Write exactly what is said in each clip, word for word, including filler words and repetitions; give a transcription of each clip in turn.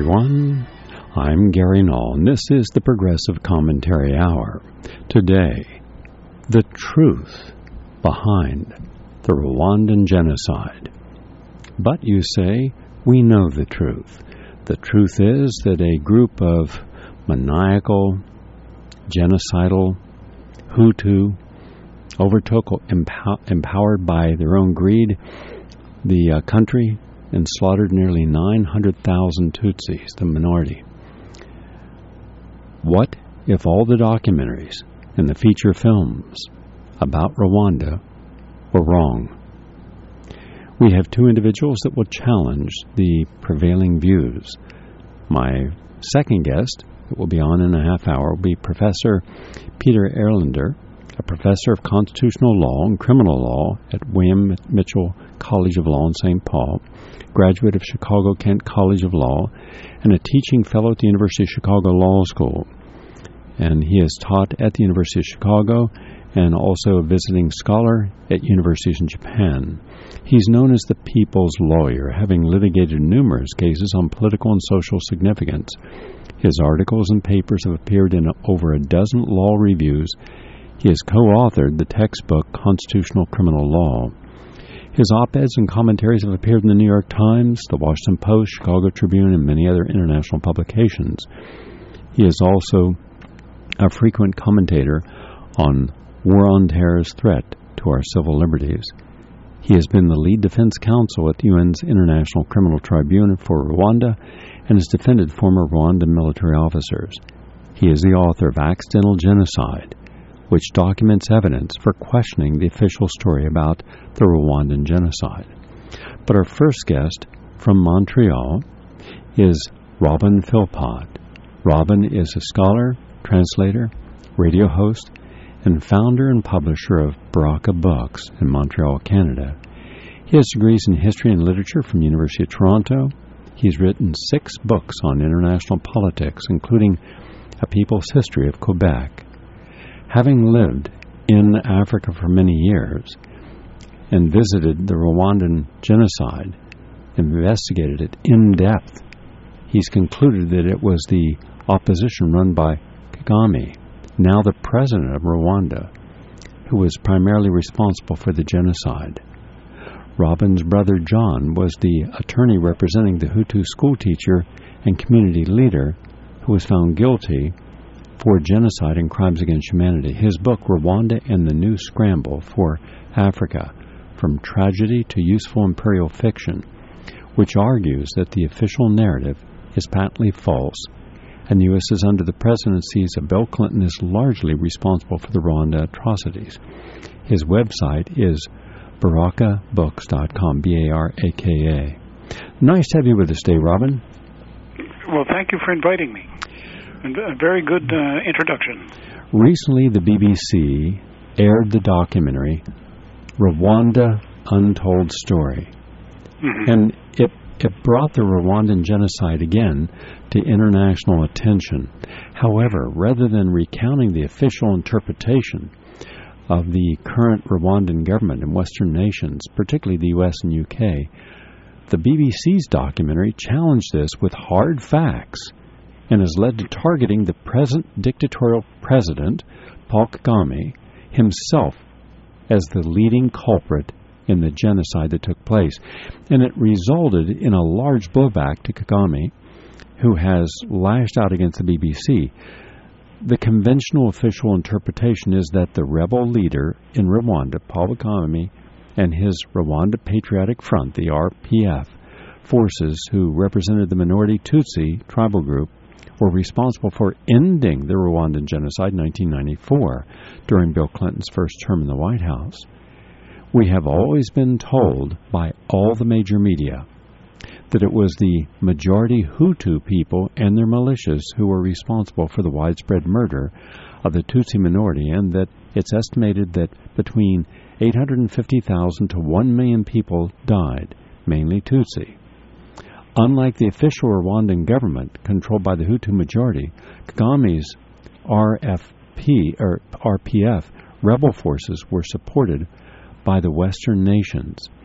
everyone. I'm Gary Null, and this is the Progressive Commentary Hour. Today, the truth behind the Rwandan genocide. But you say, we know the truth. The truth is that a group of maniacal, genocidal Hutu overtook, empow- empowered by their own greed, the uh, country and slaughtered nearly nine hundred thousand Tutsis, the minority. What if all the documentaries and the feature films about Rwanda were wrong? We have two individuals that will challenge the prevailing views. My second guest that will be on in a half hour will be Professor Peter Erlander, a professor of constitutional law and criminal law at William Mitchell College of Law in Saint Paul, graduate of Chicago-Kent College of Law, and a teaching fellow at the University of Chicago Law School. And he has taught at the University of Chicago and also a visiting scholar at universities in Japan. He's known as the people's lawyer, having litigated numerous cases on political and social significance. His articles and papers have appeared in over a dozen law reviews. He has co-authored the textbook Constitutional Criminal Law. His op-eds and commentaries have appeared in the New York Times, the Washington Post, Chicago Tribune, and many other international publications. He is also a frequent commentator on War on Terror's threat to our civil liberties. He has been the lead defense counsel at the U N's International Criminal Tribunal for Rwanda and has defended former Rwandan military officers. He is the author of Accidental Genocide, which documents evidence for questioning the official story about the Rwandan genocide. But our first guest from Montreal is Robin Philpott. Robin is a scholar, translator, radio host, and founder and publisher of Baraka Books in Montreal, Canada. He has degrees in history and literature from the University of Toronto. He's written six books on international politics, including A People's History of Quebec. Having lived in Africa for many years and visited the Rwandan genocide, investigated it in depth, he's concluded that it was the opposition run by Kagame, now the president of Rwanda, who was primarily responsible for the genocide. Robin's brother John was the attorney representing the Hutu schoolteacher and community leader who was found guilty for genocide and crimes against humanity. His book, Rwanda and the New Scramble for Africa, From Tragedy to Useful Imperial Fiction, which argues that the official narrative is patently false, and the U S is under the presidencies of Bill Clinton is largely responsible for the Rwanda atrocities. His website is baraka books dot com, B A R A K A. Nice to have you with us today, Robin. Well, thank you for inviting me. And a very good uh, introduction. Recently, the B B C aired the documentary Rwanda Untold Story. Mm-hmm. And it, it brought the Rwandan genocide again to international attention. However, rather than recounting the official interpretation of the current Rwandan government and Western nations, particularly the U S and U K, the B B C's documentary challenged this with hard facts and has led to targeting the present dictatorial president, Paul Kagame, himself as the leading culprit in the genocide that took place. And it resulted in a large blowback to Kagame, who has lashed out against the B B C. The conventional official interpretation is that the rebel leader in Rwanda, Paul Kagame, and his Rwanda Patriotic Front, the R P F, forces who represented the minority Tutsi tribal group, were responsible for ending the Rwandan genocide in nineteen ninety-four during Bill Clinton's first term in the White House. We have always been told by all the major media that it was the majority Hutu people and their militias who were responsible for the widespread murder of the Tutsi minority, and that it's estimated that between eight hundred fifty thousand to one million people died, mainly Tutsi. Unlike the official Rwandan government, controlled by the Hutu majority, Kagame's R F P, or R P F rebel forces were supported by the Western nations,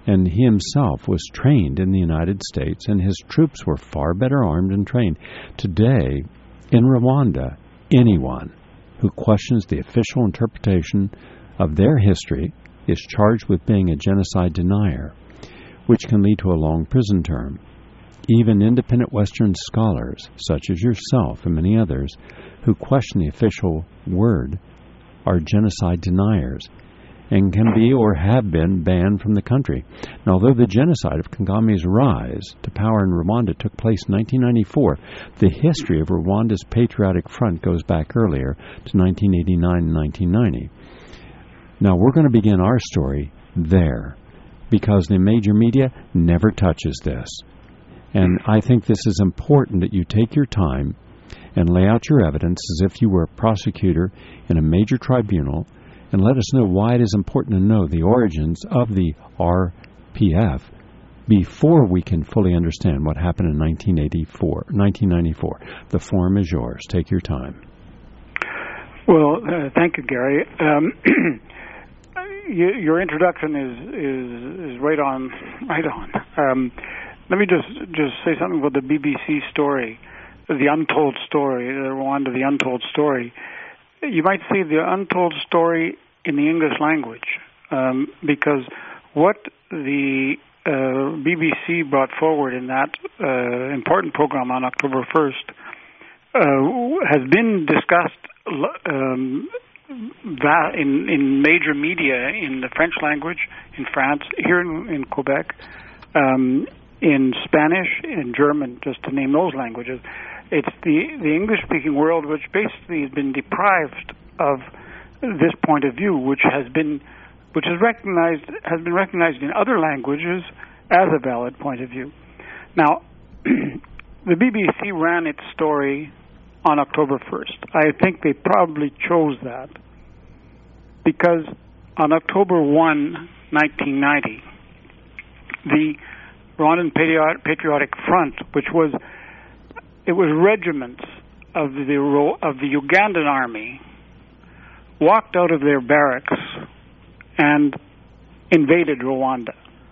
And he himself was trained in the United States, and his troops were far better armed and trained. Today, in Rwanda, anyone who questions the official interpretation of their history is charged with being a genocide denier, which can lead to a long prison term. Even independent Western scholars, such as yourself and many others, who question the official word are genocide deniers and can be or have been banned from the country. Now, although the genocide of Kagami's rise to power in Rwanda took place in nineteen ninety-four, the history of Rwanda's Patriotic Front goes back earlier to nineteen eighty-nine and nineteen ninety. Now, we're going to begin our story there because the major media never touches this. And I think this is important that you take your time and lay out your evidence as if you were a prosecutor in a major tribunal, and let us know why it is important to know the origins of the R P F before we can fully understand what happened in nineteen eighty-four, nineteen ninety-four. The forum is yours. Take your time. Well, uh, thank you, Gary. Um, you, your introduction is, is is right on, right on. Um, let me just just say something about the B B C story, the untold story, the Rwanda, the untold story. You might say the untold story in the English language, um, because what the uh, B B C brought forward in that uh, important program on October first uh, has been discussed um, that in, in major media in the French language, in France, here in, in Quebec, um, in Spanish, in German, just to name those languages. It's the, the English-speaking world which basically has been deprived of this point of view, which has been which is recognized has been recognized in other languages as a valid point of view. Now, the B B C ran its story on October first. I think they probably chose that because on October first, nineteen ninety, the Rwandan Patriotic Front, which was It was regiments of the of the Ugandan army, walked out of their barracks and invaded Rwanda.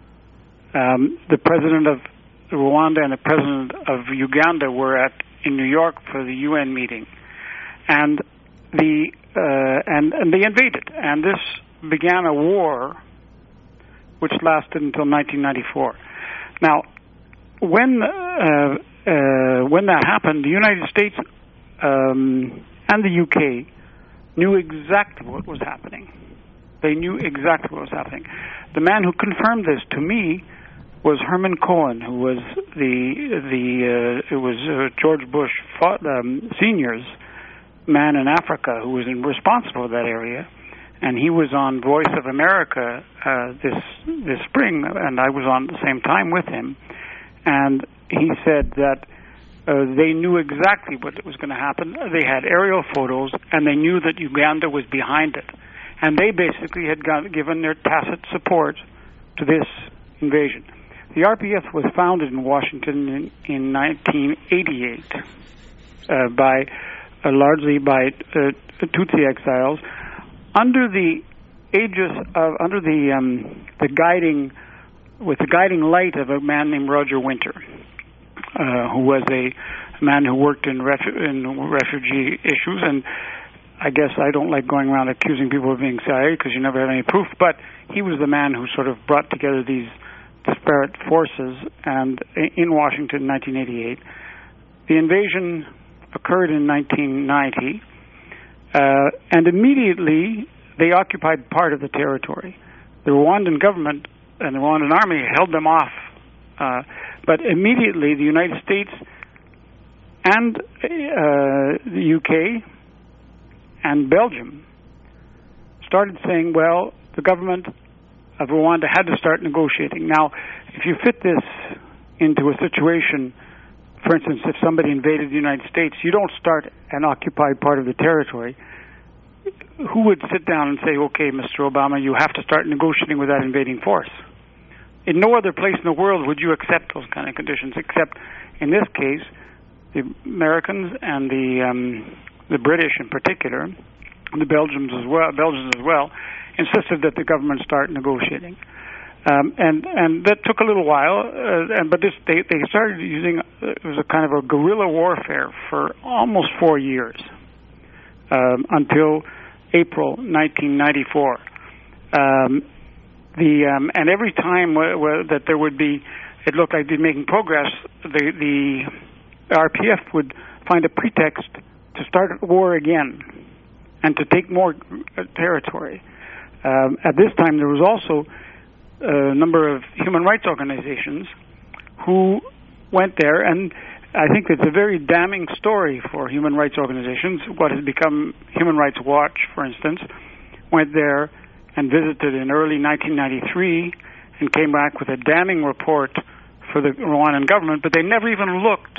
Um, the president of Rwanda and the president of Uganda were at in New York for the U N meeting, and the uh, and and they invaded, and this began a war which lasted until nineteen ninety-four. Now, when uh, Uh, when that happened, the United States um, and the U K knew exactly what was happening. They knew exactly what was happening. The man who confirmed this to me was Herman Cohen, who was the the uh, it was uh, George Bush fought, um, Senior's man in Africa who was in, responsible for that area, and he was on Voice of America uh, this this spring, and I was on at the same time with him, and he said that uh, they knew exactly what was going to happen. They had aerial photos, and they knew that Uganda was behind it. And they basically had got, given their tacit support to this invasion. The R P F was founded in Washington in, in nineteen eighty-eight uh, by uh, largely by uh, Tutsi exiles under the aegis of under the um, the guiding with the guiding light of a man named Roger Winter. Uh, who was a man who worked in, refu- in refugee issues, and I guess I don't like going around accusing people of being C I A because you never have any proof, but he was the man who sort of brought together these disparate forces, and in Washington in nineteen eighty-eight. The invasion occurred in nineteen ninety, uh, and immediately they occupied part of the territory. The Rwandan government and the Rwandan army held them off, uh, but immediately the United States and uh, the U K and Belgium started saying, well, the government of Rwanda had to start negotiating. Now, if you fit this into a situation, for instance, if somebody invaded the United States, you don't start an occupied part of the territory. Who would sit down and say, okay, Mister Obama, you have to start negotiating with that invading force? In no other place in the world would you accept those kind of conditions, except in this case, the Americans and the um, the British in particular, the Belgians as well, Belgians as well, insisted that the government start negotiating. Um, and and that took a little while, uh, and but this they, they started using uh, it was a kind of a guerrilla warfare for almost four years um, until April nineteen ninety-four. Um, the um, and every time w- w- that there would be, it looked like they'd making progress. The the R P F would find a pretext to start a war again and to take more uh, territory. Um, at this time, there was also a number of human rights organizations who went there, and I think it's a very damning story for human rights organizations. What has become Human Rights Watch, for instance, went there and visited in early nineteen ninety-three and came back with a damning report for the Rwandan government, but they never even looked,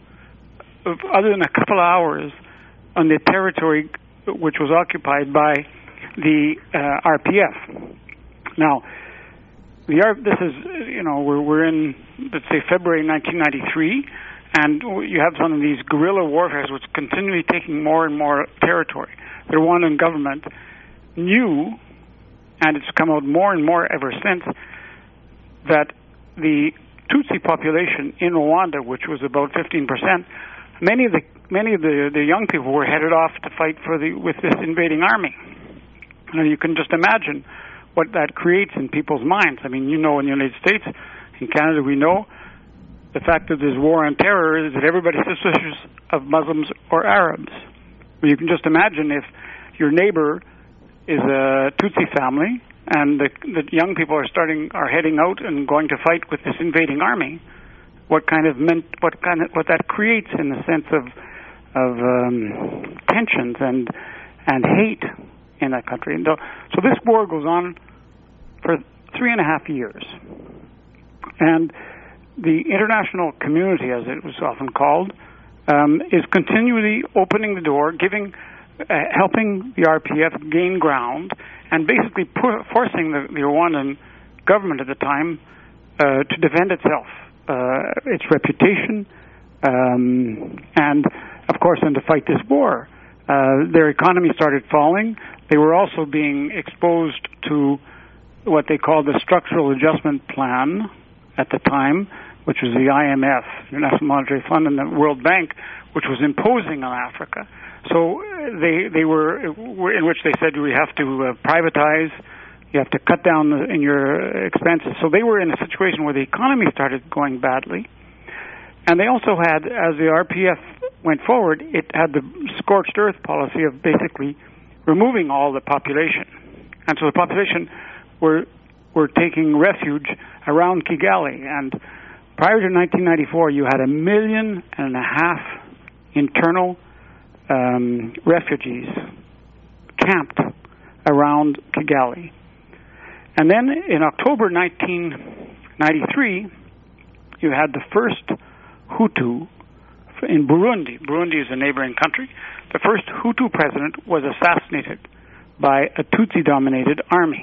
other than a couple of hours, on the territory which was occupied by the uh, R P F. Now, the R- this is, you know, we're, we're in, let's say, February nineteen ninety-three, and you have some of these guerrilla warfares which continually taking more and more territory. The Rwandan government knew, and it's come out more and more ever since, that the Tutsi population in Rwanda, which was about fifteen percent, many of the many of the, the young people were headed off to fight for the with this invading army. Now, you can just imagine what that creates in people's minds. I mean, you know, in the United States, in Canada, we know the fact that there's war on terror is that everybody's suspicious of Muslims or Arabs. Well, you can just imagine if your neighbor is a Tutsi family and the, the young people are starting are heading out and going to fight with this invading army. What kind of meant, what kind of what that creates in the sense of of um, tensions and and hate in that country. And so this war goes on for three and a half years, and the international community, as it was often called, um, is continually opening the door, giving, uh, helping the R P F gain ground, and basically pu- forcing the, the Rwandan government at the time uh, to defend itself. Uh, its reputation, um, and of course, then to fight this war. Uh, their economy started falling. They were also being exposed to what they called the Structural Adjustment Plan at the time, which was the I M F, International Monetary Fund, and the World Bank, which was imposing on Africa. So they they were, in which they said we have to uh, privatize. You have to cut down the, in your expenses. So they were in a situation where the economy started going badly. And they also had, as the R P F went forward, it had the scorched earth policy of basically removing all the population. And so the population were were taking refuge around Kigali. And prior to nineteen ninety-four, you had a million and a half internal um, refugees camped around Kigali. And then in October nineteen ninety-three, you had the first Hutu in Burundi. Burundi is a neighboring country. The first Hutu president was assassinated by a Tutsi-dominated army.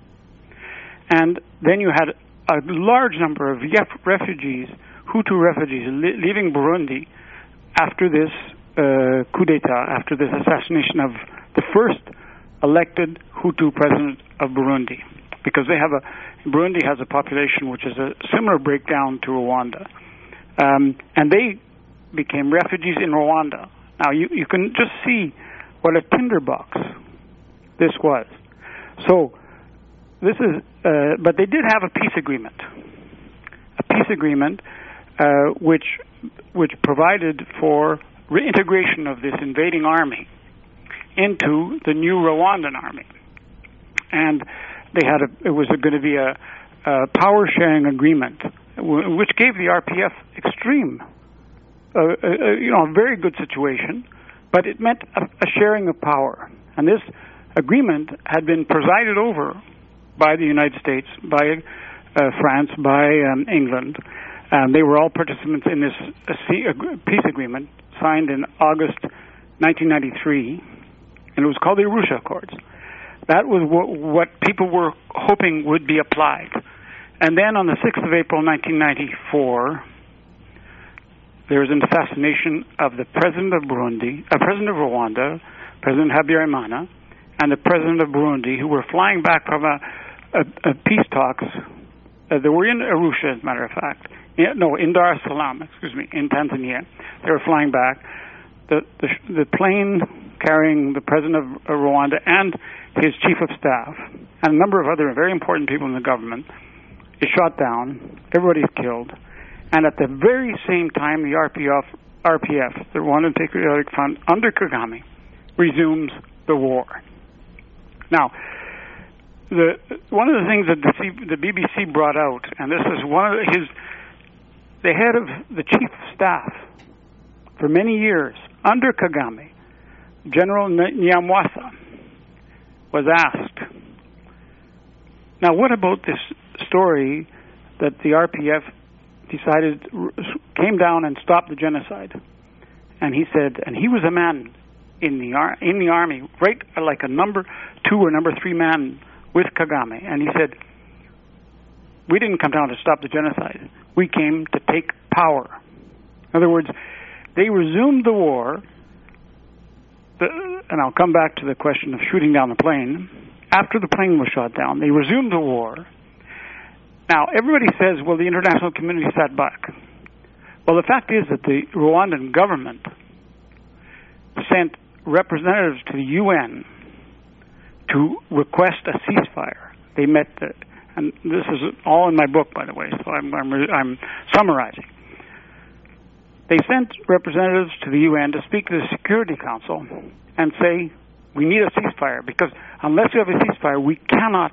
And then you had a large number of refugees, Hutu refugees, li- leaving Burundi after this uh, coup d'etat, after this assassination of the first elected Hutu president of Burundi. Because they have a, Burundi has a population which is a similar breakdown to Rwanda. Um, and they became refugees in Rwanda. Now, you, you can just see what a tinderbox this was. So, this is, uh, but they did have a peace agreement. A peace agreement uh, which which provided for reintegration of this invading army into the new Rwandan army. And they had a, it was going to be a, a power-sharing agreement, w- which gave the R P F extreme, uh, uh, you know, a very good situation, but it meant a, a sharing of power. And this agreement had been presided over by the United States, by uh, France, by um, England. Um, they were all participants in this uh, peace agreement signed in August nineteen ninety-three, and it was called the Arusha Accords. That was what, what people were hoping would be applied. And then on the sixth of April nineteen ninety-four, there was an assassination of the president of Burundi, uh, president of Rwanda, President Habyarimana, and the president of Burundi, who were flying back from a, a, a peace talks Uh, they were in Arusha, as a matter of fact. Yeah, no, in Dar es Salaam, excuse me, in Tanzania. They were flying back. The, the, the plane carrying the president of Rwanda and his chief of staff and a number of other very important people in the government is shot down. Everybody's killed. And at the very same time, the R P F, R P F, the Rwandan Patriotic Front, under Kagame, resumes the war. Now, the one of the things that the, C, the B B C brought out, and this is one of his, the head of the chief of staff for many years under Kagame, General Nyamwasa, was asked, now what about this story that the R P F decided, came down and stopped the genocide? And he said, and he was a man in the ar- in the army, right, like a number two or number three man with Kagame, and he said, we didn't come down to stop the genocide. We came to take power. In other words, they resumed the war, the, and I'll come back to the question of shooting down the plane. After the plane was shot down, they resumed the war. Now, everybody says, well, the international community sat back. Well, the fact is that the Rwandan government sent representatives to the U N to request a ceasefire. They met, the, and this is all in my book, by the way, so I'm, I'm, I'm summarizing. They sent representatives to the U N to speak to the Security Council and say, we need a ceasefire, because unless we have a ceasefire, we cannot,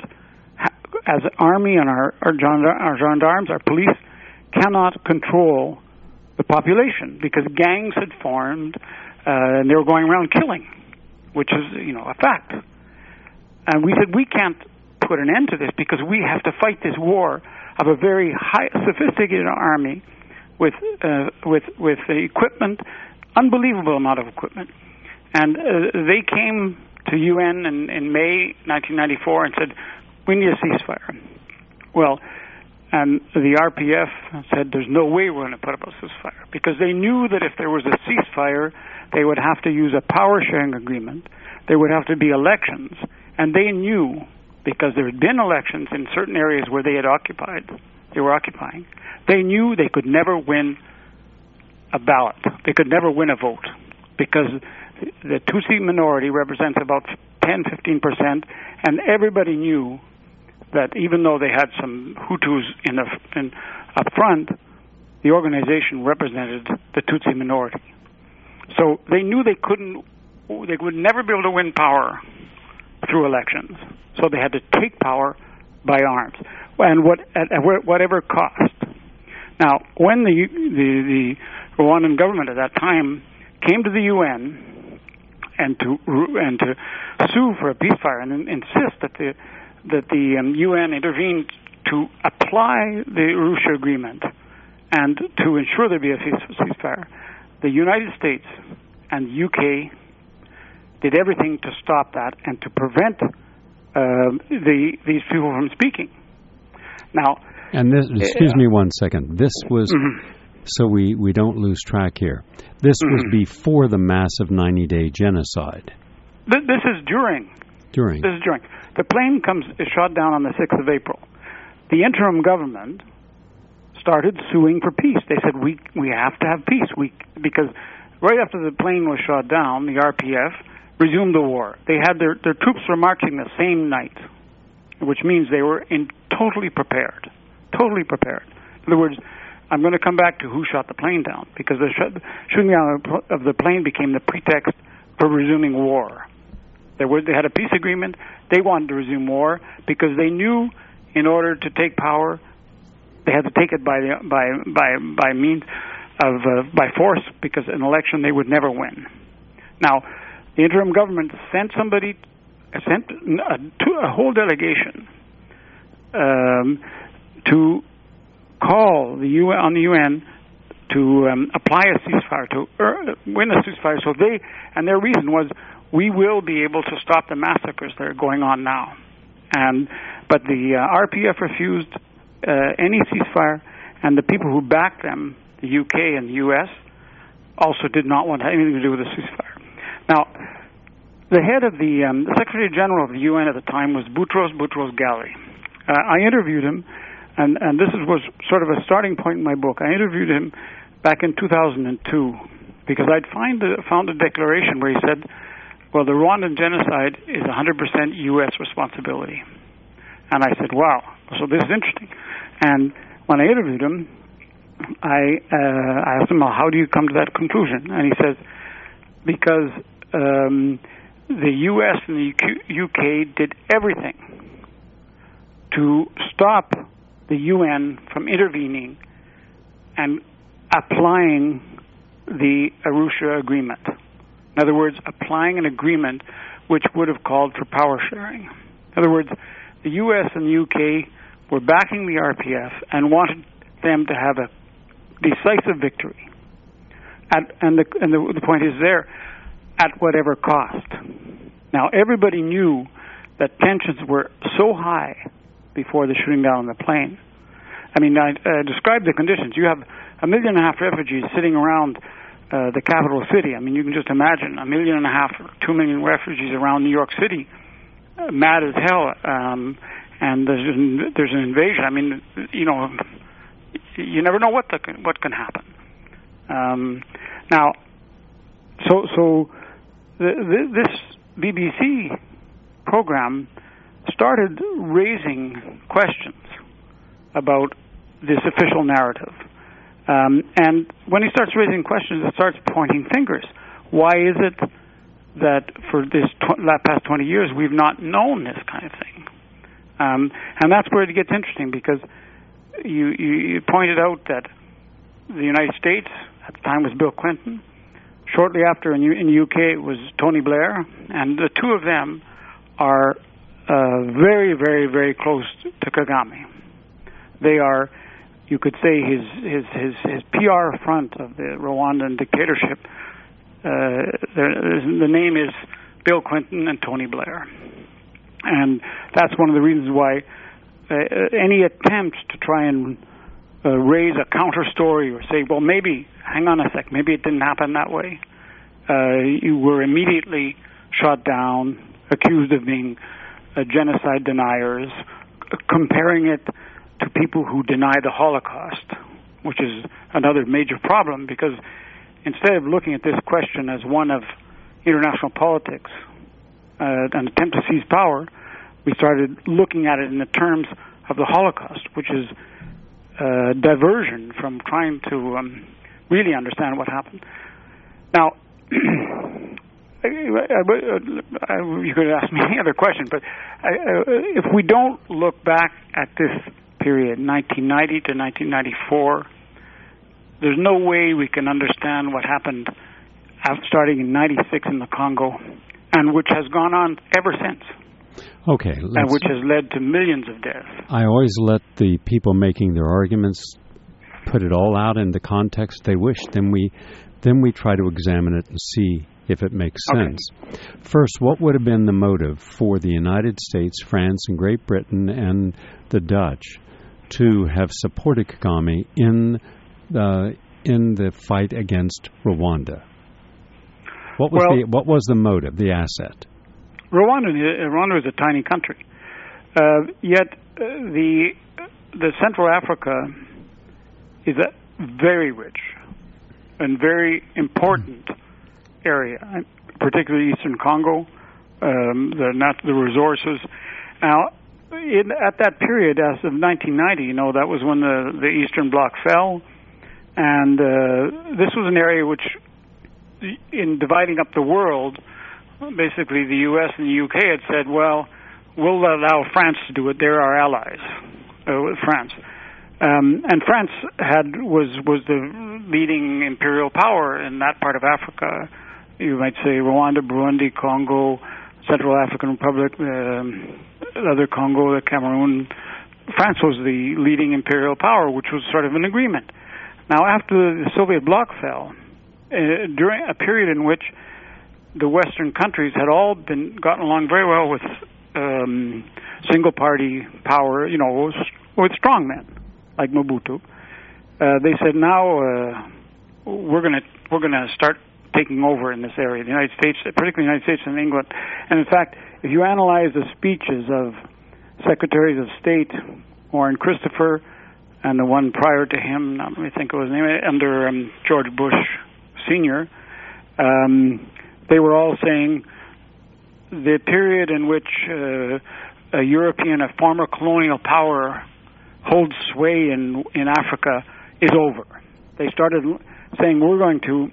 as an army and our, our, our gendarmes, our police, cannot control the population, because gangs had formed uh, and they were going around killing, which is, you know, a fact. And we said, we can't put an end to this because we have to fight this war of a very high, sophisticated army with uh, with with the equipment, unbelievable amount of equipment. And uh, they came to U N in, in May nineteen ninety-four and said, we need a ceasefire. Well, and the R P F said, there's no way we're going to put up a ceasefire, because they knew that if there was a ceasefire, they would have to use a power-sharing agreement, there would have to be elections, and they knew, because there had been elections in certain areas where they had occupied, they were occupying, they knew they could never win a ballot. They could never win a vote, because the Tutsi minority represents about ten, fifteen percent, and everybody knew that even though they had some Hutus in, the, in up front, the organization represented the Tutsi minority. So they knew they couldn't, they would never be able to win power through elections. So they had to take power by arms, and what at, at whatever cost. Now, when the, the the Rwandan government at that time came to the U N and to and to sue for a peacefire and insist that the that the um, U N intervened to apply the Arusha Agreement and to ensure there be a ceasefire, the United States and U K did everything to stop that and to prevent uh, the these people from speaking. Now, and this, excuse uh, me one second. This was, mm-hmm. so we, we don't lose track here. This mm-hmm. was before the massive ninety-day genocide. Th- this is during. During. This is during. The plane comes is shot down on the sixth of April. The interim government started suing for peace. They said, we we have to have peace. We because right after the plane was shot down, the R P F resumed the war. They had their, their troops were marching the same night, which means they were in totally prepared. Totally prepared. In other words, I'm going to come back to who shot the plane down, because the sh- shooting down of the plane became the pretext for resuming war. There was, they had a peace agreement. They wanted to resume war because they knew in order to take power, they had to take it by the, by by by means of uh, by force, because an election they would never win. Now, the interim government sent somebody, sent a, to a whole delegation um, to call the U N on the U N to um, apply a ceasefire, to er, win a ceasefire. So they, and their reason was, we will be able to stop the massacres that are going on now. And but the uh, R P F refused uh, any ceasefire, and the people who backed them, the U K and the U S, also did not want anything to do with the ceasefire. Now, the head of the, um, the Secretary General of the U N at the time was Boutros Boutros Ghali. Uh, I interviewed him and and this was sort of a starting point in my book. I interviewed him back in two thousand two because I'd find a, found a declaration where he said, well, the Rwandan genocide is one hundred percent U S responsibility. And I said, wow, so this is interesting. And when I interviewed him, I, uh, I asked him, well, how do you come to that conclusion? And he says, because um, the U S and the U K did everything to stop the U N from intervening and applying the Arusha Agreement. In other words, applying an agreement which would have called for power sharing. In other words, the U S and the U K were backing the R P F and wanted them to have a decisive victory. At, and the, and the, the point is there, at whatever cost. Now, everybody knew that tensions were so high before the shooting down on the plane. I mean, I uh, described the conditions. You have a million and a half refugees sitting around uh, the capital city. I mean, you can just imagine a million and a half, two million refugees around New York City, uh, mad as hell, um, and there's an, there's an invasion. I mean, you know, you never know what the, what can happen. Um, now, so so the, the, this B B C program started raising questions about this official narrative. Um, and when he starts raising questions, it starts pointing fingers. Why is it that for this tw- that past twenty years we've not known this kind of thing? Um, and that's where it gets interesting, because you, you, you pointed out that the United States at the time was Bill Clinton. Shortly after in, U- in the U K it was Tony Blair, and the two of them are uh, very, very, very close to Kagame. They are, you could say, his his his, his P R front of the Rwandan dictatorship. Uh, the name is Bill Clinton and Tony Blair. And that's one of the reasons why uh, any attempt to try and uh, raise a counter story or say, well, maybe, hang on a sec, maybe it didn't happen that way, uh, you were immediately shot down, accused of being uh, genocide deniers, c- comparing it to people who deny the Holocaust, which is another major problem, because instead of looking at this question as one of international politics, uh, an attempt to seize power, we started looking at it in the terms of the Holocaust, which is uh, diversion from trying to um, really understand what happened. Now, I, I, I, you could ask me any other question, but I, I, if we don't look back at this period, nineteen ninety to nineteen ninety-four, there's no way we can understand what happened starting in ninety-six in the Congo, and which has gone on ever since. Okay. And which has led to millions of deaths. I always let the people making their arguments put it all out in the context they wish. Then we, then we try to examine it and see if it makes sense. Okay. First, what would have been the motive for the United States, France, and Great Britain, and the Dutch to have supported Kagame in uh, in the fight against Rwanda? What was well, the what was the motive, the asset? Rwanda, Rwanda is a tiny country, uh, yet uh, the the Central Africa is a very rich and very important area, particularly Eastern Congo, um, the not the resources. Now, in, at that period, as of nineteen ninety, you know, that was when the the Eastern Bloc fell, and uh, this was an area which, in dividing up the world, basically the U S and the U K had said, well, we'll allow France to do it. They're our allies, uh, with France. Um, and France had was was the leading imperial power in that part of Africa. You might say Rwanda, Burundi, Congo, Central African Republic, um, other Congo, the Cameroon. France was the leading imperial power, which was sort of an agreement. Now, after the Soviet bloc fell, uh, during a period in which the Western countries had all been gotten along very well with um, single-party power, you know, with strong men like Mobutu. Uh, they said, now uh, we're going to we're going to start taking over in this area. The United States, particularly the United States and England. And in fact, if you analyze the speeches of secretaries of state Warren Christopher, and the one prior to him, not let me think of his name, under um, George Bush Senior, um, they were all saying the period in which uh, a European, a former colonial power, holds sway in in Africa is over. They started saying we're going to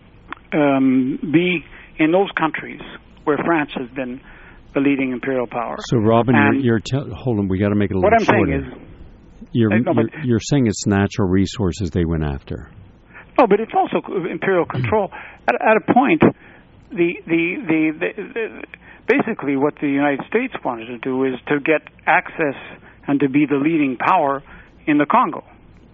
um, be in those countries where France has been the leading imperial power. So, Robin, and you're, you're te- hold on, we got to make it a little what I'm shorter. Saying is, you're, uh, no, you're, you're saying it's natural resources they went after. No, but it's also imperial control. at, at a point, the the, the the the basically what the United States wanted to do is to get access and to be the leading power in the Congo.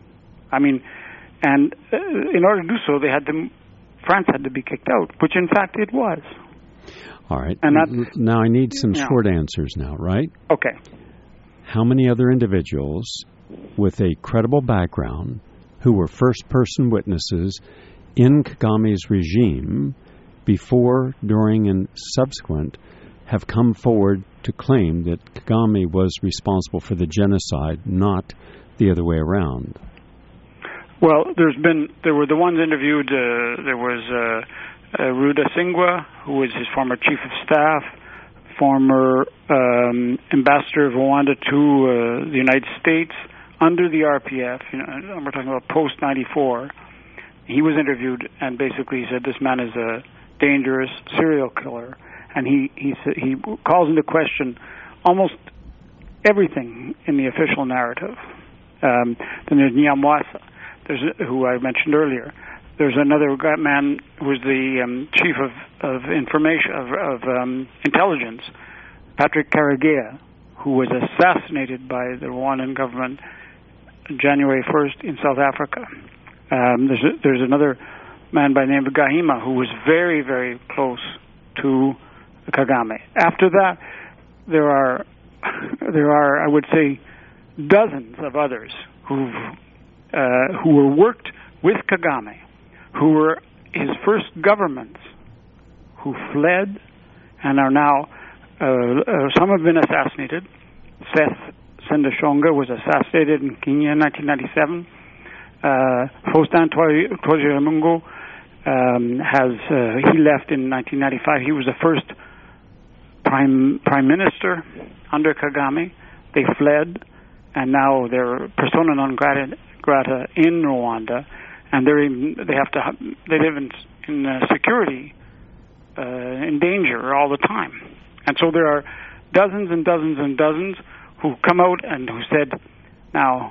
I mean, and uh, in order to do so, they had to France had to be kicked out, which in fact it was. All right. And that, now I need some yeah. short answers now, right? Okay. How many other individuals with a credible background who were first-person witnesses in Kagame's regime before, during, and subsequent have come forward to claim that Kagame was responsible for the genocide, not the other way around? Well, there's been there were the ones interviewed. Uh, there was uh, uh, Rudasingwa, who was his former chief of staff, former um, ambassador of Rwanda to uh, the United States under the R P F. You know, we're talking about post ninety-four. He was interviewed and basically said this man is a dangerous serial killer, and he he he calls into question almost everything in the official narrative. Um, then there's Nyamwasa, there's who I mentioned earlier. There's another guy, man who was the um, chief of of information of, of um, intelligence, Patrick Karegeya, who was assassinated by the Rwandan government January first in South Africa. Um, there's a, there's another man by the name of Gahima who was very, very close to Kagame. After that, there are there are I would say dozens of others who've uh, who were worked with Kagame, who were his first governments, who fled and are now uh, uh, some have been assassinated. Seth Sendashonga was assassinated in Kenya in nineteen ninety-seven. Uh, Faustin Twagiramungu um, has uh, he left in nineteen ninety-five. He was the first prime prime minister under Kagame. They fled, and now they're persona non grata, grata in Rwanda, and they're in, they have to they live in in uh, security, uh, in danger all the time. And so there are dozens and dozens and dozens who come out and who said, now,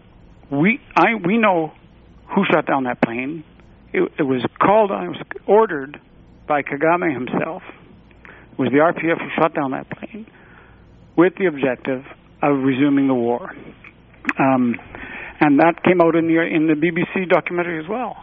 we I we know who shot down that plane. It, it was called on, it was ordered by Kagame himself. It was the R P F who shot down that plane with the objective of resuming the war. Um, and that came out in the in the B B C documentary as well.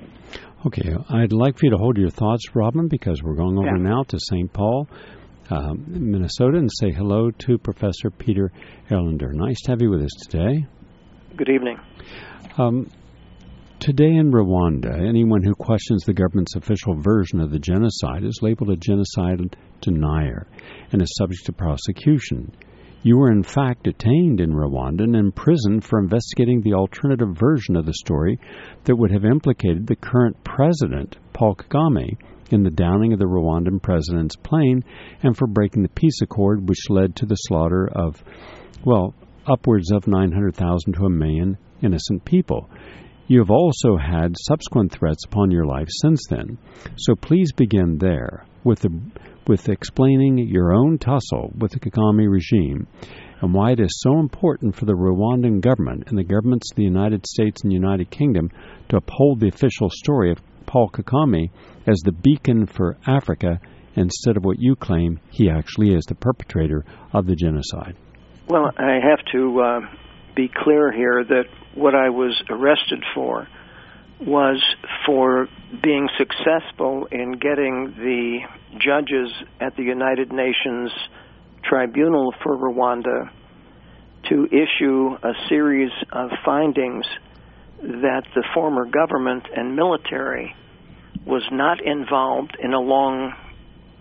Okay, I'd like for you to hold your thoughts, Robin, because we're going over yeah. now to Saint Paul, Um, Minnesota, and say hello to Professor Peter Erlander. Nice to have you with us today. Good evening. Um, today in Rwanda, anyone who questions the government's official version of the genocide is labeled a genocide denier and is subject to prosecution. You were in fact detained in Rwanda and imprisoned for investigating the alternative version of the story that would have implicated the current president, Paul Kagame, in the downing of the Rwandan president's plane and for breaking the peace accord which led to the slaughter of, well, upwards of nine hundred thousand to a million innocent people. You have also had subsequent threats upon your life since then. So please begin there with the, with explaining your own tussle with the Kagame regime and why it is so important for the Rwandan government and the governments of the United States and United Kingdom to uphold the official story of Paul Kagame as the beacon for Africa instead of what you claim he actually is, the perpetrator of the genocide. Well, I have to uh, be clear here that what I was arrested for was for being successful in getting the judges at the United Nations Tribunal for Rwanda to issue a series of findings that the former government and military was not involved in a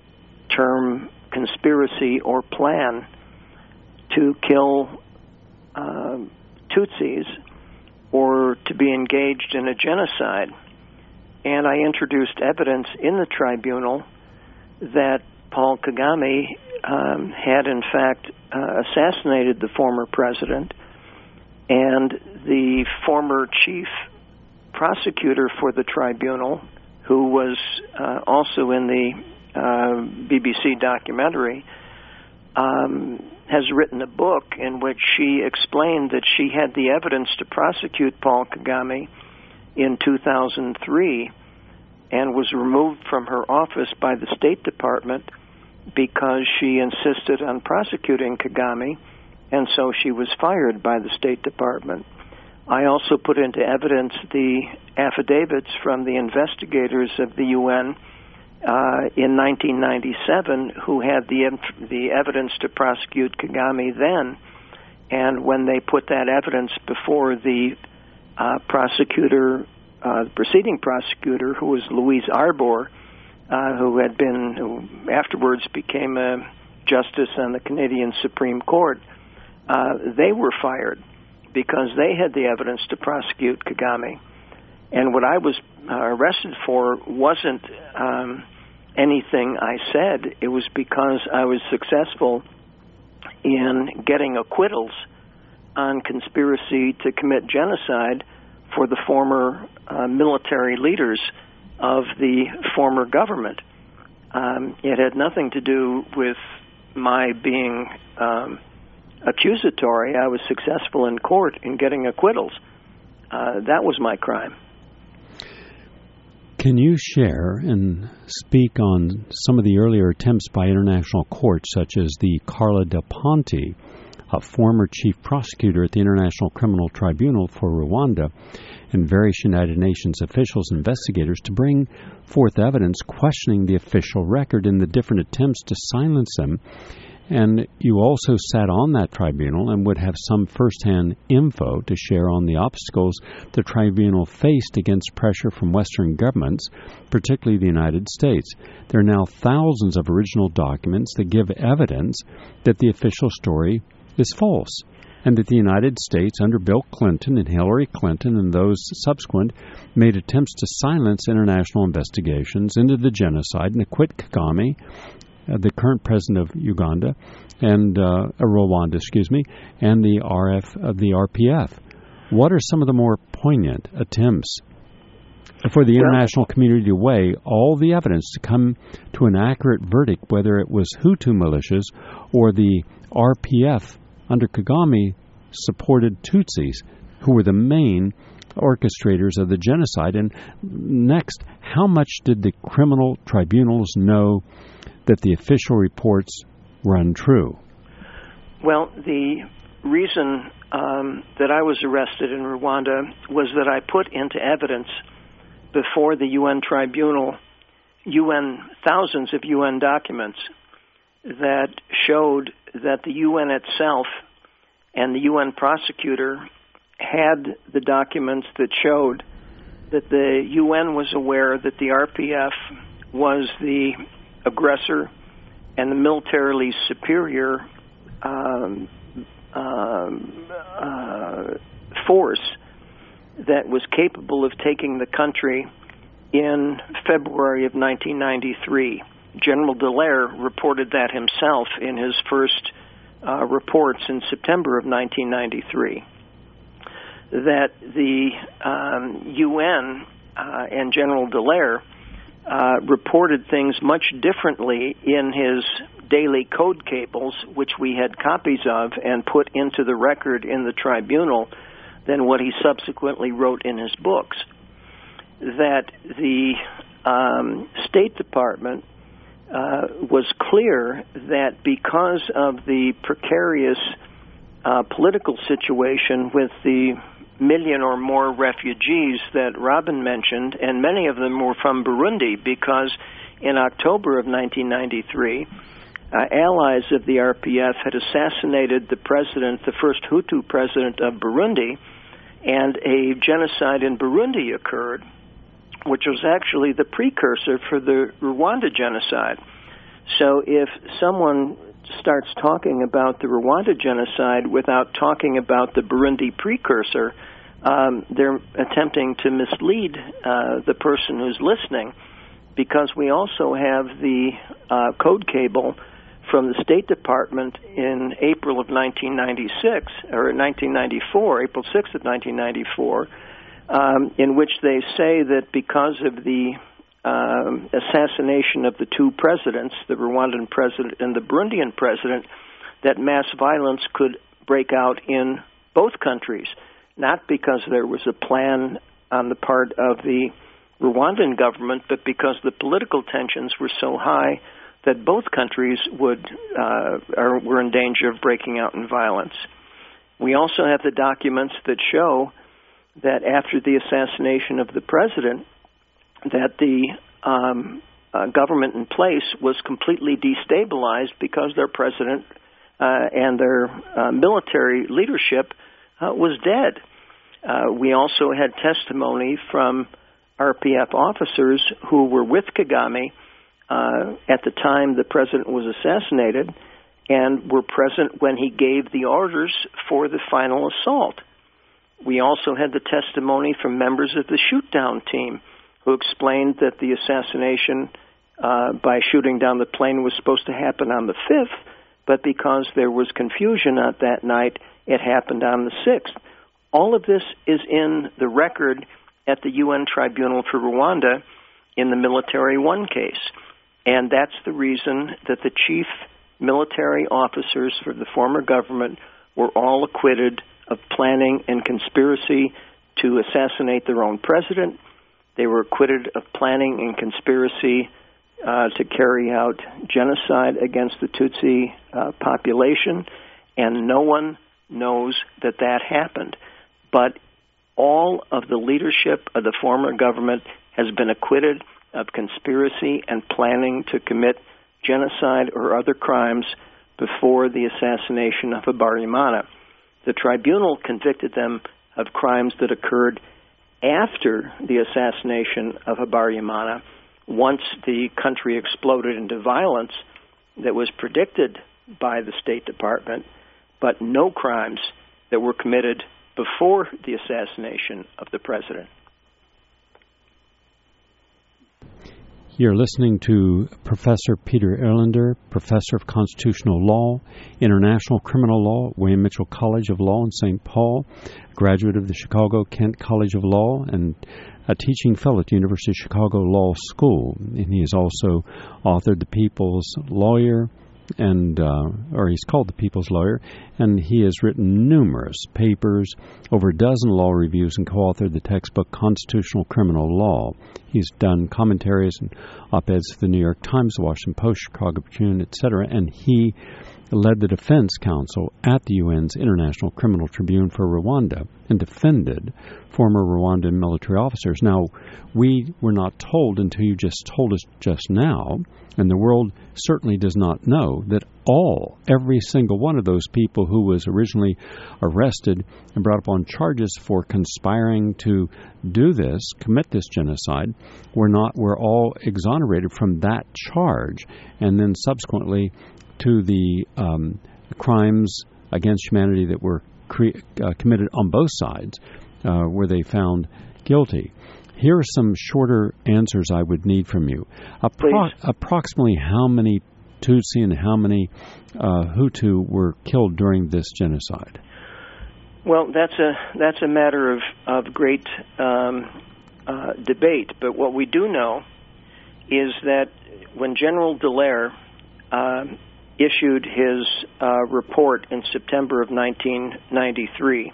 long-term conspiracy or plan to kill uh, Tutsis or to be engaged in a genocide. And I introduced evidence in the tribunal that Paul Kagame um, had, in fact, uh, assassinated the former president, and the former chief prosecutor for the tribunal, who was uh, also in the uh, B B C documentary, um, has written a book in which she explained that she had the evidence to prosecute Paul Kagame in two thousand three and was removed from her office by the State Department because she insisted on prosecuting Kagame, and so she was fired by the State Department. I also put into evidence the affidavits from the investigators of the U N uh, in nineteen ninety-seven who had the the evidence to prosecute Kagame then, and when they put that evidence before the uh, prosecutor, uh, the preceding prosecutor, who was Louise Arbour, uh, who had been, who afterwards became a justice on the Canadian Supreme Court, uh, they were fired because they had the evidence to prosecute Kagame. And what I was uh, arrested for wasn't um, anything I said. It was because I was successful in getting acquittals on conspiracy to commit genocide for the former uh, military leaders of the former government. Um, it had nothing to do with my being um, accusatory. I was successful in court in getting acquittals. Uh, that was my crime. Can you share and speak on some of the earlier attempts by international courts, such as the Carla Del Ponte, a former chief prosecutor at the International Criminal Tribunal for Rwanda, and various United Nations officials and investigators to bring forth evidence questioning the official record in the different attempts to silence them? And you also sat on that tribunal and would have some firsthand info to share on the obstacles the tribunal faced against pressure from Western governments, particularly the United States. There are now thousands of original documents that give evidence that the official story is false, and that the United States, under Bill Clinton and Hillary Clinton and those subsequent, made attempts to silence international investigations into the genocide and acquit Kagame, Uh, the current president of Uganda, and uh, Rwanda, excuse me, and the R F of the R P F. What are some of the more poignant attempts for the international community to weigh all the evidence to come to an accurate verdict, whether it was Hutu militias or the R P F under Kagame supported Tutsis, who were the main orchestrators of the genocide? And next, how much did the criminal tribunals know that the official reports were untrue? Well, the reason um, that I was arrested in Rwanda was that I put into evidence before the U N tribunal U N thousands of U N documents that showed that the U N itself and the U N prosecutor had the documents that showed that the U N was aware that the R P F was the aggressor and the militarily superior um, um, uh, force that was capable of taking the country in February of nineteen ninety-three. General Dallaire reported that himself in his first uh, reports in September of nineteen ninety-three, that the um, U N uh, and General Dallaire Uh, reported things much differently in his daily code cables, which we had copies of and put into the record in the tribunal, than what he subsequently wrote in his books. That the um, State Department uh, was clear that because of the precarious uh, political situation with the million or more refugees that Robin mentioned, and many of them were from Burundi, because in October of nineteen ninety-three, uh, allies of the R P F had assassinated the president, the first Hutu president of Burundi, and a genocide in Burundi occurred, which was actually the precursor for the Rwanda genocide. So if someone starts talking about the Rwanda genocide without talking about the Burundi precursor, um, they're attempting to mislead uh, the person who's listening, because we also have the uh, code cable from the State Department in April of nineteen ninety-six, or nineteen ninety-four, April sixth of nineteen ninety-four, um, in which they say that because of the um, assassination of the two presidents, the Rwandan president and the Burundian president, that mass violence could break out in both countries, not because there was a plan on the part of the Rwandan government, but because the political tensions were so high that both countries would uh, are, were in danger of breaking out in violence. We also have the documents that show that after the assassination of the president, that the um, uh, government in place was completely destabilized because their president uh, and their uh, military leadership uh, was dead. Uh, we also had testimony from R P F officers who were with Kagame uh, at the time the president was assassinated and were present when he gave the orders for the final assault. We also had the testimony from members of the shoot-down team who explained that the assassination uh, by shooting down the plane was supposed to happen on the fifth, but because there was confusion at that night, it happened on the sixth. All of this is in the record at the U N Tribunal for Rwanda in the Military One case. And that's the reason that the chief military officers for the former government were all acquitted of planning and conspiracy to assassinate their own president. They were acquitted of planning and conspiracy uh, to carry out genocide against the Tutsi uh, population, and no one knows that that happened. But all of the leadership of the former government has been acquitted of conspiracy and planning to commit genocide or other crimes before the assassination of Habyarimana. The tribunal convicted them of crimes that occurred after the assassination of Habyarimana, once the country exploded into violence that was predicted by the State Department, but no crimes that were committed before the assassination of the president. You're listening to Professor Peter Erlander, Professor of Constitutional Law, International Criminal Law at William Mitchell College of Law in Saint Paul, graduate of the Chicago-Kent College of Law, and a teaching fellow at the University of Chicago Law School. And he has also authored The People's Lawyer, and uh, or he's called The People's Lawyer, and he has written numerous papers, over a dozen law reviews, and co-authored the textbook Constitutional Criminal Law. He's done commentaries and op-eds for the New York Times, the Washington Post, Chicago Tribune, et cetera, and he led the defense counsel at the U N's International Criminal Tribunal for Rwanda and defended former Rwandan military officers. Now, we were not told until you just told us just now, and the world certainly does not know, that all, every single one of those people who was originally arrested and brought up on charges for conspiring to do this, commit this genocide, were not, were all exonerated from that charge, and then subsequently to the um, crimes against humanity that were cre- uh, committed on both sides, uh, where they found guilty. Here are some shorter answers I would need from you. Appro- approximately how many Tutsi and how many uh, Hutu were killed during this genocide? Well, that's a that's a matter of of great um, uh, debate. But what we do know is that when General Dallaire uh, issued his uh, report in September of nineteen ninety-three,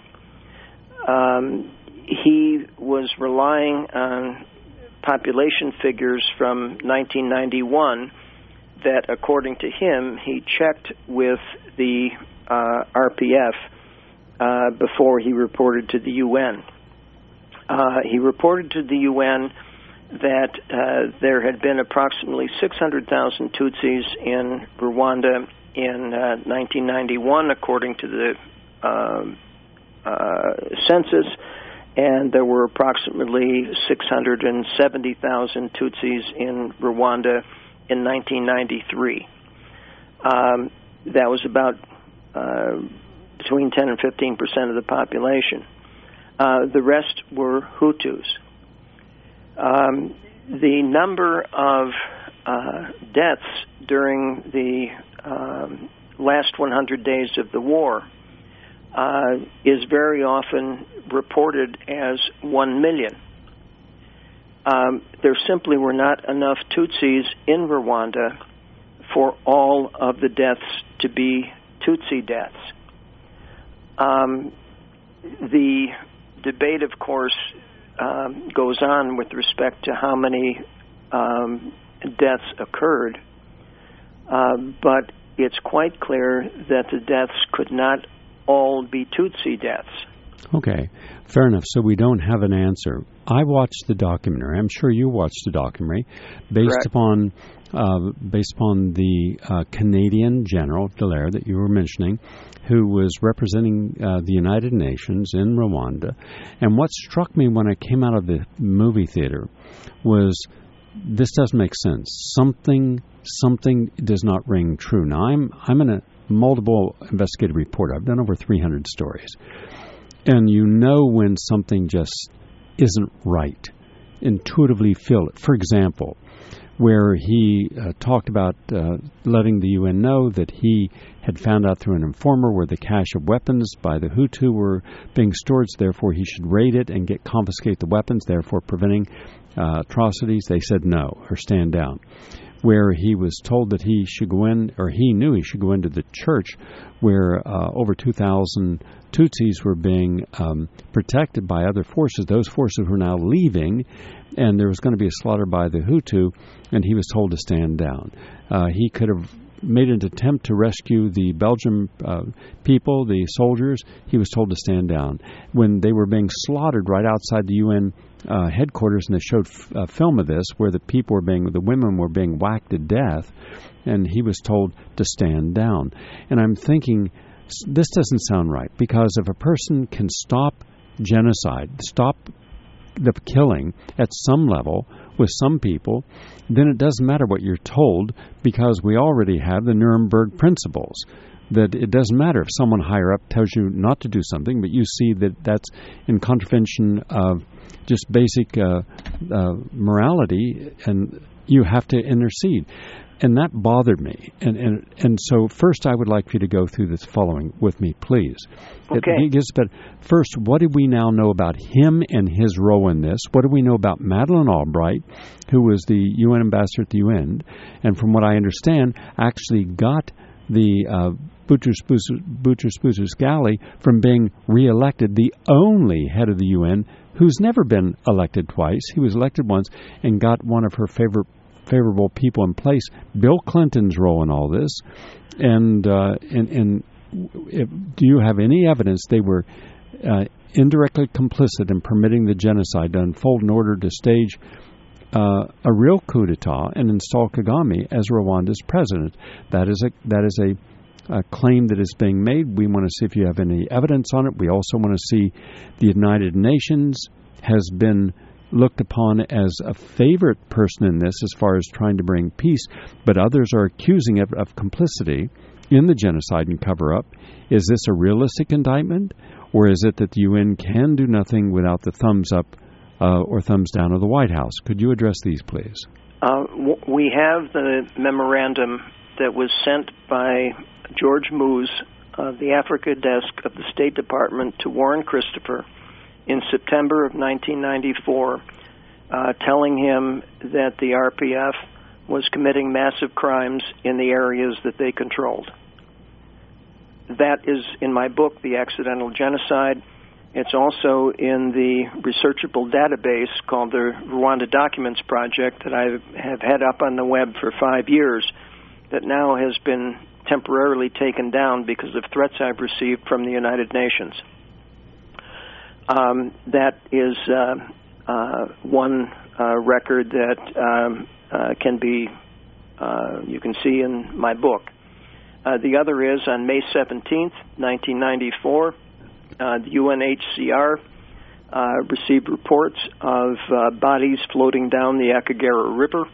um, he was relying on population figures from nineteen ninety-one that, according to him, he checked with the uh, R P F uh, before he reported to the U N. Uh, he reported to the U N that uh, there had been approximately six hundred thousand Tutsis in Rwanda in uh, nineteen ninety-one, according to the uh, uh, census, and there were approximately six hundred seventy thousand Tutsis in Rwanda in nineteen ninety-three. Um, that was about uh, between ten and fifteen percent of the population. Uh, the rest were Hutus. Um, the number of uh, deaths during the um, last one hundred days of the war uh, is very often reported as one million. Um, there simply were not enough Tutsis in Rwanda for all of the deaths to be Tutsi deaths. Um, the debate, of course, um, goes on with respect to how many um, deaths occurred, uh, but it's quite clear that the deaths could not all be Tutsi deaths. Okay, fair enough. So we don't have an answer. I watched the documentary. I'm sure you watched the documentary, based Correct. upon uh, based upon the uh, Canadian General Dallaire that you were mentioning, who was representing uh, the United Nations in Rwanda. And what struck me when I came out of the movie theater was, this doesn't make sense. Something something does not ring true. Now, I'm I'm in a multiple investigative reporter. I've done over three hundred stories. And you know when something just isn't right. Intuitively feel it. For example, where he uh, talked about uh, letting the U N know that he had found out through an informer where the cache of weapons by the Hutu were being stored, so therefore he should raid it and get confiscate the weapons, therefore preventing uh, atrocities. They said no, or stand down. Where he was told that he should go in, or he knew he should go into the church where uh, over two thousand Tutsis were being um, protected by other forces. Those forces were now leaving, and there was going to be a slaughter by the Hutu, and he was told to stand down. Uh, he could have made an attempt to rescue the Belgian uh, people, the soldiers. He was told to stand down. When they were being slaughtered right outside the U N uh, headquarters, and they showed f- a film of this where the people were being, the women were being whacked to death, and he was told to stand down. And I'm thinking, this doesn't sound right, because if a person can stop genocide, stop the killing at some level with some people, then it doesn't matter what you're told, because we already have the Nuremberg principles. That it doesn't matter if someone higher up tells you not to do something, but you see that that's in contravention of just basic uh, uh, morality, and you have to intercede. And that bothered me. And, and and so first I would like for you to go through this following with me, please. Okay. It gives, but first, what do we now know about him and his role in this? What do we know about Madeleine Albright, who was the U N ambassador at the U N, and from what I understand, actually got the uh, Boutros-Boutros-Ghali from being reelected, the only head of the U N who's never been elected twice. He was elected once and got one of her favorite favorable people in place. Bill Clinton's role in all this, and uh, and, and if, do you have any evidence they were uh, indirectly complicit in permitting the genocide to unfold in order to stage uh, a real coup d'etat and install Kagame as Rwanda's president? That is a that is a, a claim that is being made. We want to see if you have any evidence on it. We also want to see the United Nations has been looked upon as a favorite person in this as far as trying to bring peace, but others are accusing it of complicity in the genocide and cover-up. Is this a realistic indictment, or is it that the U N can do nothing without the thumbs up uh, or thumbs down of the White House? Could you address these, please? Uh, w- we have the memorandum that was sent by George Moose of the Africa desk of the State Department to Warren Christopher in September of nineteen ninety-four, uh, telling him that the R P F was committing massive crimes in the areas that they controlled. That is in my book, The Accidental Genocide. It's also in the researchable database called the Rwanda Documents Project that I have had up on the web for five years that now has been temporarily taken down because of threats I've received from the United Nations. Um, that is uh, uh, one uh, record that um, uh, can be, uh, you can see in my book. Uh, the other is on May seventeenth, nineteen ninety-four, uh, the U N H C R uh, received reports of uh, bodies floating down the Akagera River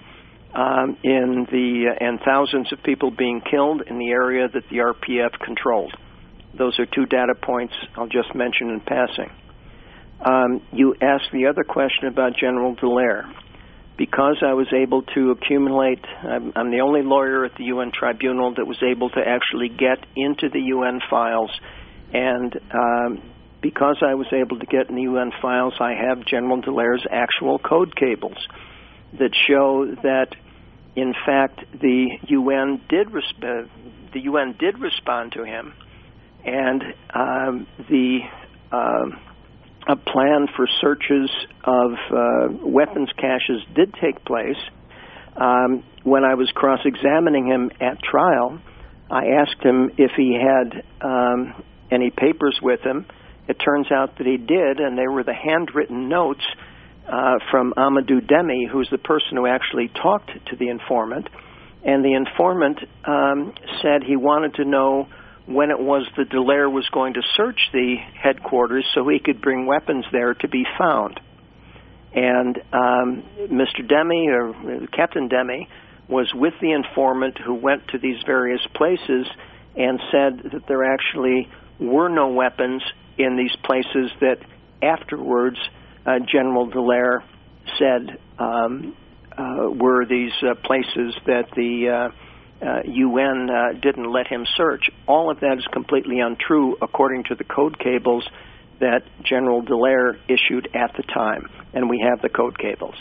um, in the uh, and thousands of people being killed in the area that the R P F controlled. Those are two data points I'll just mention in passing. Um, you asked the other question about General Dallaire. Because I was able to accumulate, I'm, I'm the only lawyer at the U N Tribunal that was able to actually get into the U N files, and um, because I was able to get in the U N files, I have General Dallaire's actual code cables that show that, in fact, the U N did resp- uh, the U N did respond to him, and um, the um, a plan for searches of uh, weapons caches did take place. Um, when I was cross-examining him at trial, I asked him if he had um, any papers with him. It turns out that he did, and they were the handwritten notes uh, from Amadou Demi, who's the person who actually talked to the informant. And the informant um, said he wanted to know when it was that Dallaire was going to search the headquarters so he could bring weapons there to be found. And um, Mister Demi, or Captain Demi, was with the informant who went to these various places and said that there actually were no weapons in these places that afterwards uh, General Dallaire said um, uh, were these uh, places that the uh, Uh, U N uh, didn't let him search. All of that is completely untrue according to the code cables that General Dallaire issued at the time, and we have the code cables.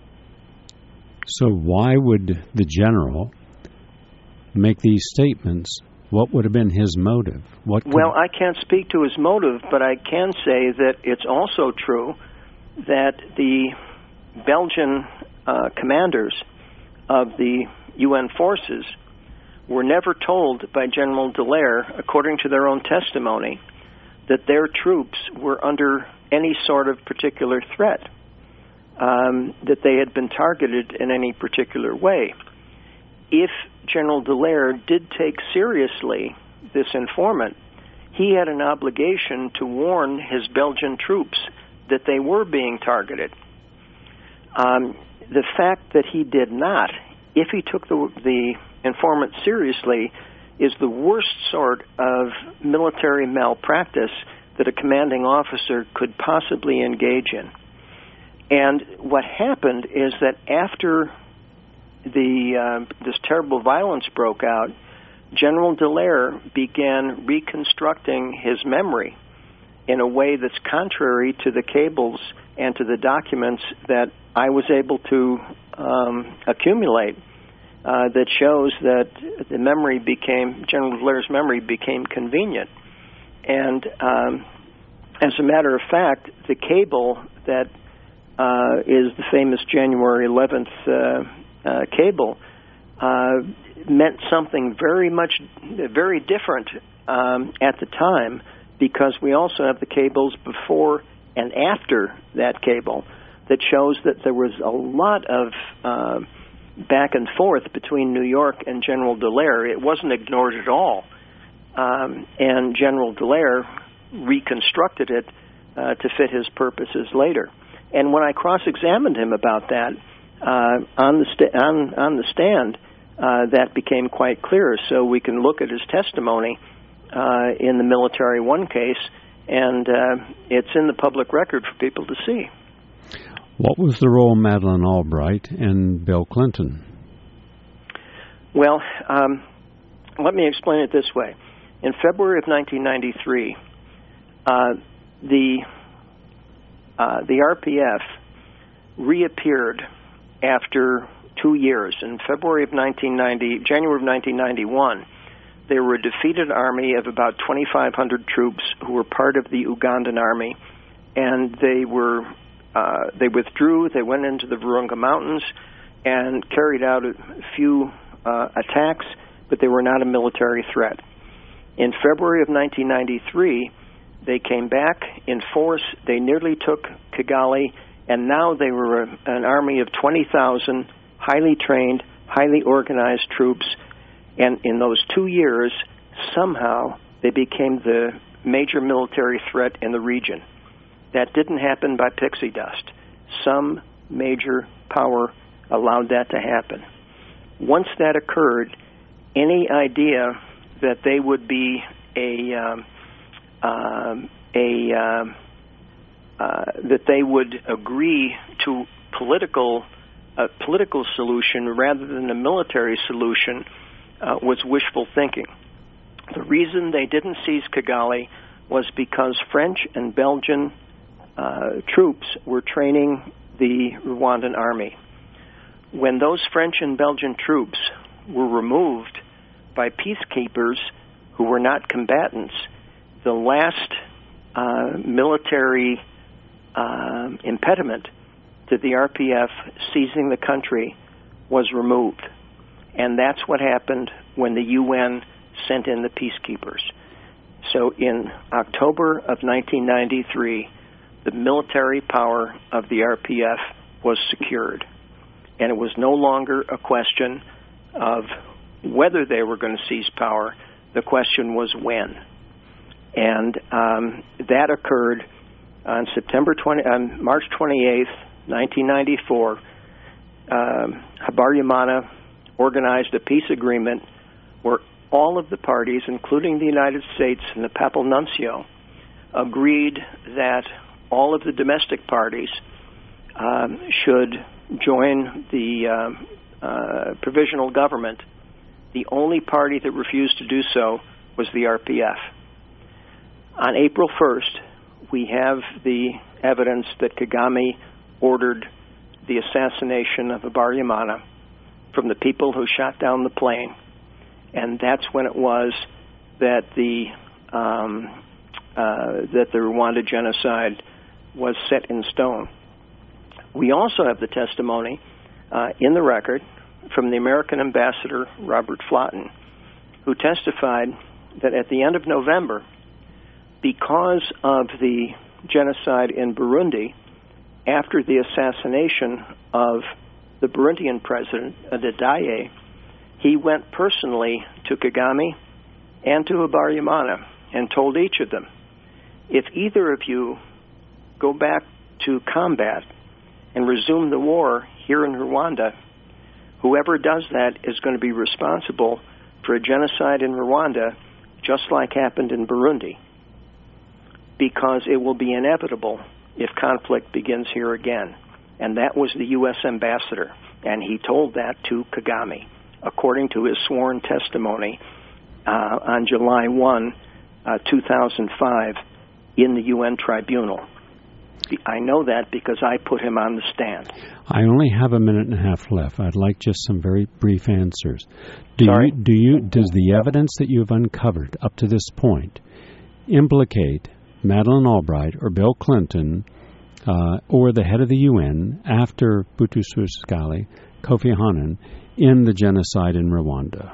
So why would the general make these statements? What would have been his motive? What could... Well, I can't speak to his motive, but I can say that it's also true that the Belgian uh, commanders of the U N forces were never told by General Dallaire, according to their own testimony, that their troops were under any sort of particular threat, um, that they had been targeted in any particular way. If General Dallaire did take seriously this informant, he had an obligation to warn his Belgian troops that they were being targeted. Um, the fact that he did not, if he took the, the informant seriously, is the worst sort of military malpractice that a commanding officer could possibly engage in. And what happened is that after the uh, this terrible violence broke out, General Dallaire began reconstructing his memory in a way that's contrary to the cables and to the documents that I was able to um, accumulate. Uh, that shows that the memory became, General Dallaire's memory became convenient. And um, as a matter of fact, the cable that uh, is the famous January eleventh uh, uh, cable uh, meant something very much, very different um, at the time, because we also have the cables before and after that cable that shows that there was a lot of uh, back and forth between New York and General Dallaire. It wasn't ignored at all. Um, and General Dallaire reconstructed it uh, to fit his purposes later. And when I cross-examined him about that uh, on the sta- on, on the stand, uh, that became quite clear. So we can look at his testimony uh, in the Military One case, and uh, it's in the public record for people to see. What was the role of Madeleine Albright and Bill Clinton? Well, um, let me explain it this way. In February of nineteen ninety-three, uh, the uh, the R P F reappeared after two years. In February of nineteen ninety, January of nineteen ninety-one, they were a defeated army of about twenty-five hundred troops who were part of the Ugandan army, and they were Uh, they withdrew, they went into the Virunga Mountains and carried out a few uh, attacks, but they were not a military threat. In February of nineteen ninety-three, they came back in force, they nearly took Kigali, and now they were a, an army of twenty thousand highly trained, highly organized troops, and in those two years, somehow they became the major military threat in the region. That didn't happen by pixie dust. Some major power allowed that to happen. Once that occurred, any idea that they would be a um, uh, a uh, uh, that they would agree to political a political solution rather than a military solution uh, was wishful thinking. The reason they didn't seize Kigali was because French and Belgian uh, troops were training the Rwandan army. When those French and Belgian troops were removed by peacekeepers who were not combatants, the last uh, military uh, impediment to the R P F seizing the country was removed. And that's what happened when the U N sent in the peacekeepers. So in October of nineteen ninety-three, the military power of the R P F was secured. And it was no longer a question of whether they were going to seize power. The question was when. And um, that occurred on September twentieth, on March twenty-eighth, nineteen ninety-four. Um, Habyarimana organized a peace agreement where all of the parties, including the United States and the Papal Nuncio, agreed that all of the domestic parties um, should join the uh, uh, provisional government. The only party that refused to do so was the R P F. On April first, we have the evidence that Kagame ordered the assassination of Habyarimana from the people who shot down the plane, and that's when it was that the um, uh, that the Rwanda genocide was set in stone. We also have the testimony uh, in the record from the American ambassador, Robert Flotten, who testified that at the end of November, because of the genocide in Burundi, after the assassination of the Burundian president, Ndadaye, he went personally to Kagame and to Habyarimana and told each of them, if either of you go back to combat and resume the war here in Rwanda, whoever does that is going to be responsible for a genocide in Rwanda, just like happened in Burundi, because it will be inevitable if conflict begins here again. And that was the U S ambassador, and he told that to Kagame, according to his sworn testimony uh, on July first, uh, two thousand five, in the U N tribunal. I know that because I put him on the stand. I only have a minute and a half left. I'd like just some very brief answers. Do Sorry? you, do you, does the evidence that you have uncovered up to this point implicate Madeleine Albright or Bill Clinton uh, or the head of the U N after Boutros-Ghali, Kofi Annan, in the genocide in Rwanda?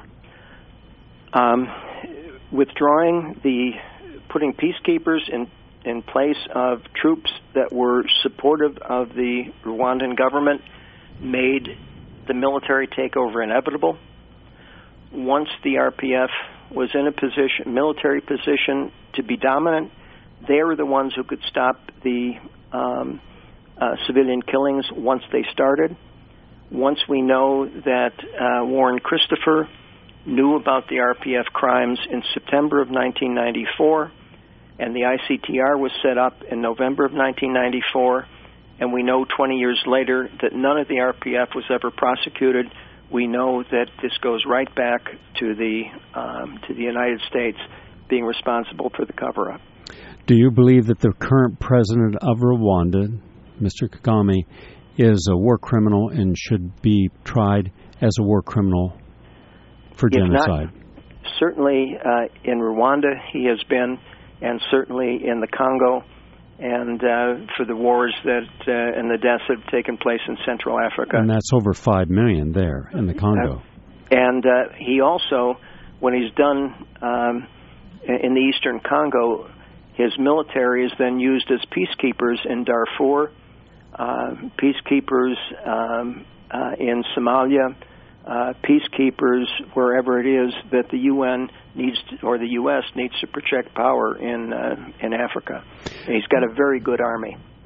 Um, withdrawing the, putting peacekeepers in in place of troops that were supportive of the Rwandan government made the military takeover inevitable. Once the R P F was in a position, military position to be dominant, they were the ones who could stop the um, uh, civilian killings once they started. Once we know that uh, Warren Christopher knew about the R P F crimes in September of nineteen ninety-four, and the I C T R was set up in November of nineteen ninety-four, and we know twenty years later that none of the R P F was ever prosecuted. We know that this goes right back to the um, to the United States being responsible for the cover-up. Do you believe that the current president of Rwanda, Mister Kagame, is a war criminal and should be tried as a war criminal for If genocide? Not, certainly uh, in Rwanda he has been, and certainly in the Congo, and uh, for the wars that uh, and the deaths that have taken place in Central Africa. And that's over five million there in the Congo. Uh, and uh, he also, when he's done um, in the eastern Congo, his military is then used as peacekeepers in Darfur, uh, peacekeepers um, uh, in Somalia, Uh, peacekeepers wherever it is that the U N needs to, or the U S needs to project power in uh, in Africa. And he's got a very good army.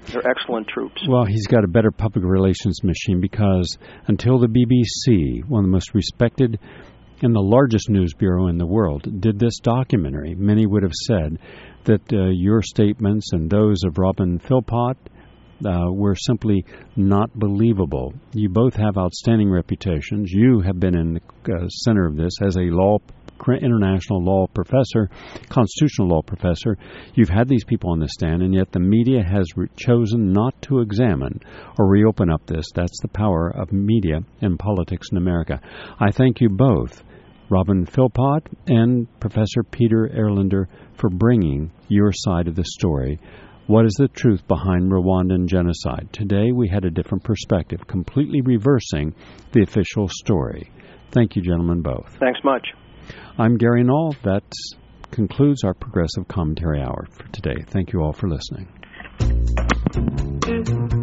They're excellent troops. Well, he's got a better public relations machine because until the B B C, one of the most respected and the largest news bureau in the world, did this documentary, many would have said that uh, your statements and those of Robin Philpott uh, were simply not believable. You both have outstanding reputations. You have been in the uh, center of this as a law international law professor, constitutional law professor. You've had these people on the stand, and yet the media has re- chosen not to examine or reopen up this. That's the power of media and politics in America. I thank you both, Robin Philpott and Professor Peter Erlander, for bringing your side of the story. What is the truth behind Rwandan genocide? Today we had a different perspective, completely reversing the official story. Thank you, gentlemen, both. Thanks much. I'm Gary Null. That concludes our Progressive Commentary Hour for today. Thank you all for listening.